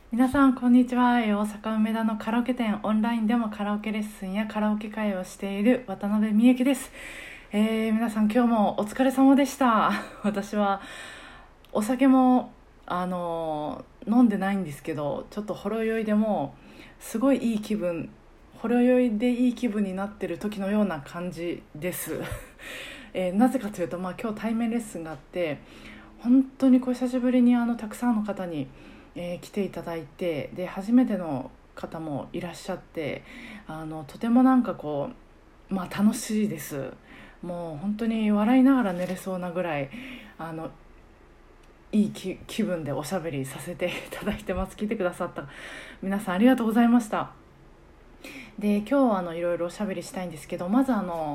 皆さんこんにちは。大阪梅田のカラオケ店、オンラインでもカラオケレッスンやカラオケ会をしている渡辺美幸です。皆さん今日もお疲れ様でした。私はお酒も飲んでないんですけど、ちょっとほろ酔いでもすごいいい気分、ほろ酔いでいい気分になってる時のような感じです。なぜかというと、今日対面レッスンがあって、本当に久しぶりにたくさんの方に、来ていただいて、で初めての方もいらっしゃって、とても楽しいです。もう本当に笑いながら寝れそうなぐらいいい気分でおしゃべりさせていただいてます。来てくださった皆さんありがとうございました。で今日いろいろおしゃべりしたいんですけど、まず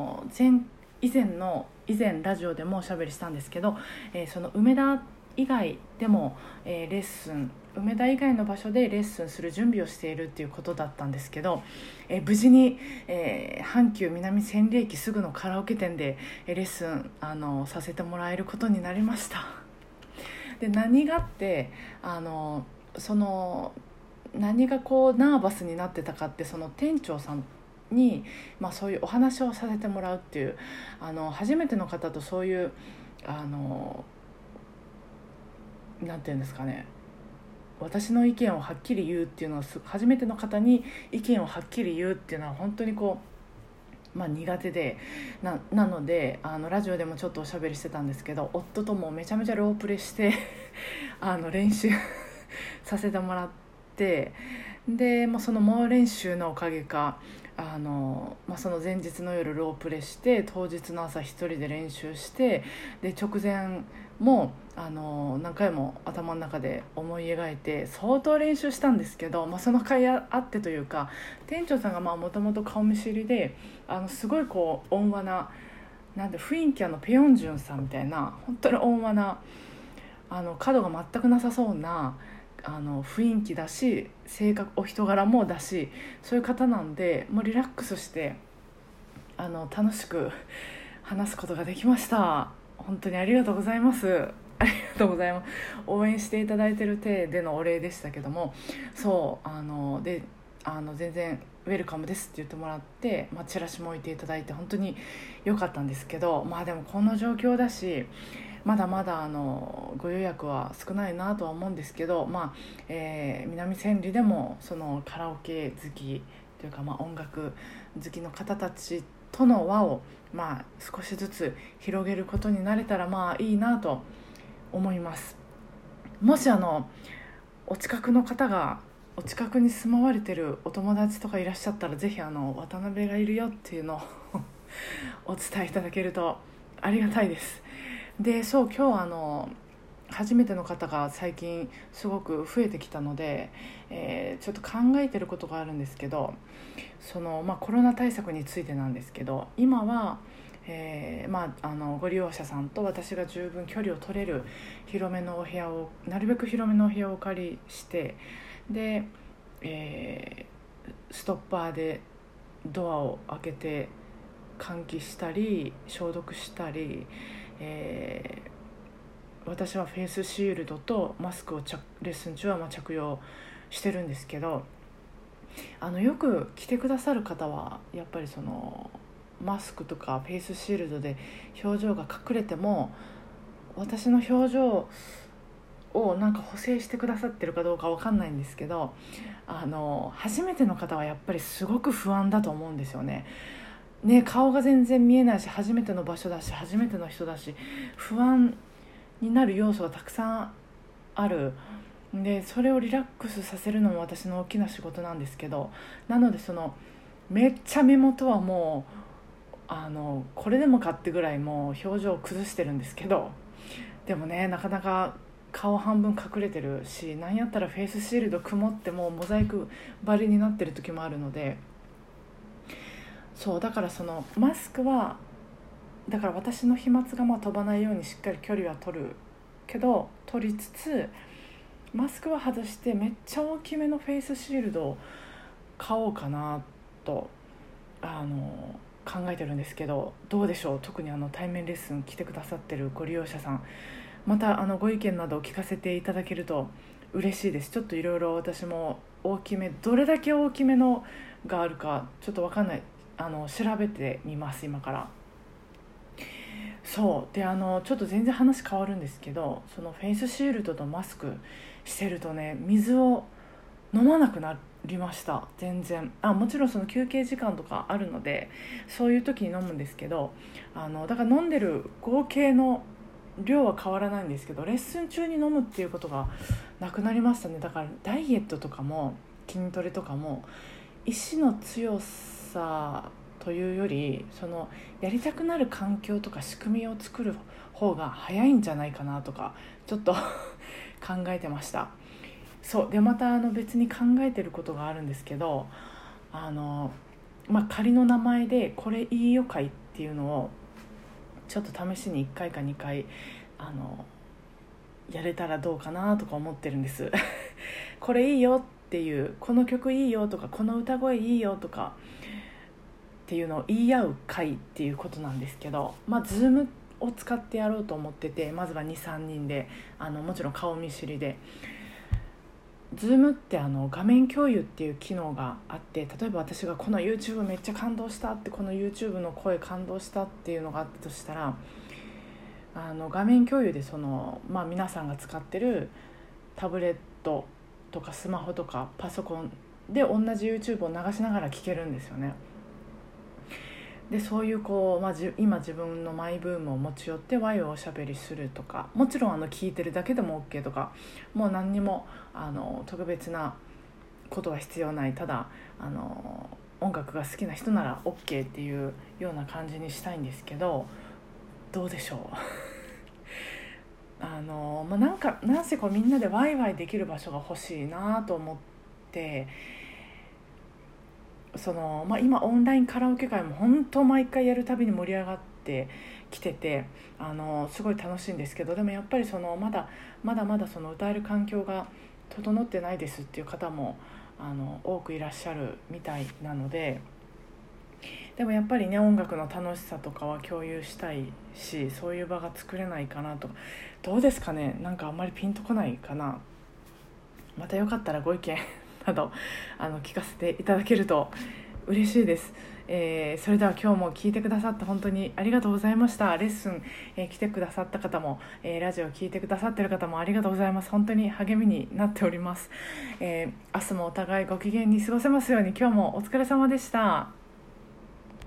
以前ラジオでもおしゃべりしたんですけど、その梅田以外でも、梅田以外の場所でレッスンする準備をしているっていうことだったんですけど、無事に、阪急南千里駅すぐのカラオケ店でレッスンさせてもらえることになりました。で何があってその何がナーバスになってたかって、その店長さんに、そういうお話をさせてもらうっていう、初めての方とそういうなんていうんですかね、私の意見をはっきり言うっていうのは、初めての方に意見をはっきり言うっていうのは本当に苦手で、なのでラジオでもちょっとおしゃべりしてたんですけど、夫ともめちゃめちゃロープレして練習させてもらって、で、その猛練習のおかげかその前日の夜ロープレして当日の朝一人で練習して、で直前も何回も頭の中で思い描いて相当練習したんですけど、その甲斐あってというか、店長さんがもともと顔見知りで、すごい温和な、なんで雰囲気ペヨンジュンさんみたいな、本当に温和な角が全くなさそうな雰囲気だし、性格お人柄もだし、そういう方なんで、もうリラックスして楽しく話すことができました。本当にありがとうございます。ありがとうございます。応援していただいてる体でのお礼でしたけども、そうで全然ウェルカムですって言ってもらって、チラシも置いていただいて本当に良かったんですけど、でもこの状況だし、まだまだご予約は少ないなとは思うんですけど、南千里でもそのカラオケ好きというか、音楽好きの方たちとの輪を、少しずつ広げることになれたらいいなと思います。もしお近くの方が、お近くに住まわれてるお友達とかいらっしゃったら、ぜひ渡辺がいるよっていうのをお伝えいただけるとありがたいです。で今日初めての方が最近すごく増えてきたので、ちょっと考えてることがあるんですけど、コロナ対策についてなんですけど、今は、ご利用者さんと私が十分距離を取れるなるべく広めのお部屋をお借りして、で、ストッパーでドアを開けて換気したり消毒したり、私はフェイスシールドとマスクをレッスン中は着用してるんですけど、よく来てくださる方はやっぱりマスクとかフェイスシールドで表情が隠れても、私の表情を補正してくださってるかどうかわかんないんですけど、初めての方はやっぱりすごく不安だと思うんですよね。顔が全然見えないし、初めての場所だし初めての人だし、不安になる要素がたくさんある。でそれをリラックスさせるのも私の大きな仕事なんですけど、なのでめっちゃ目元はもうこれでもかってぐらいもう表情を崩してるんですけど、でもね、なかなか顔半分隠れてるし、なんやったらフェイスシールド曇ってもうモザイク張りになってる時もあるので、そうだからマスクは、だから私の飛沫が飛ばないようにしっかり距離は取るけど、取りつつマスクは外してめっちゃ大きめのフェイスシールドを買おうかなと考えてるんですけど、どうでしょう。特に対面レッスン来てくださってるご利用者さん、またご意見などを聞かせていただけると嬉しいです。ちょっといろいろ私も大きめ、どれだけ大きめのがあるかちょっと分かんない、調べてみます今から。そうで、ちょっと全然話変わるんですけど、そのフェイスシールドとマスクしてるとね、水を飲まなくなりました。全然もちろんその休憩時間とかあるのでそういう時に飲むんですけど、だから飲んでる合計の量は変わらないんですけど、レッスン中に飲むっていうことがなくなりましたね。だからダイエットとかも筋トレとかも意志の強さというより、そのやりたくなる環境とか仕組みを作る方が早いんじゃないかなとかちょっと考えてました。そうで、また別に考えてることがあるんですけど、仮の名前でこれいいよ会っていうのをちょっと試しに1回か2回やれたらどうかなとか思ってるんですこれいいよっていう、この曲いいよとか、この歌声いいよとかっていうのを言い合う会っていうことなんですけど、Zoom を使ってやろうと思ってて、まずは 2,3 人でもちろん顔見知りで、Zoom って画面共有っていう機能があって、例えば私がこの YouTube めっちゃ感動したって、この YouTube の声感動したっていうのがあったとしたら、画面共有で皆さんが使ってるタブレットとかスマホとかパソコンで同じ YouTube を流しながら聴けるんですよね。でそういう今自分のマイブームを持ち寄ってワイワイおしゃべりするとか、もちろん聞いてるだけでも OK とか、もう何にも特別なことは必要ない、ただ音楽が好きな人なら OK っていうような感じにしたいんですけど、どうでしょうなんせみんなでワイワイできる場所が欲しいなと思って、今オンラインカラオケ会も本当毎回やるたびに盛り上がってきてて、すごい楽しいんですけど、でもやっぱりまだまだ歌える環境が整ってないですっていう方も多くいらっしゃるみたいなので、でもやっぱりね、音楽の楽しさとかは共有したいし、そういう場が作れないかなと。どうですかね、なんかあんまりピンとこないかな。またよかったらご意見など聞かせていただけると嬉しいです。それでは今日も聞いてくださって本当にありがとうございました。レッスン、来てくださった方も、ラジオ聞いてくださっている方もありがとうございます。本当に励みになっております。明日もお互いご機嫌に過ごせますように。今日もお疲れ様でした。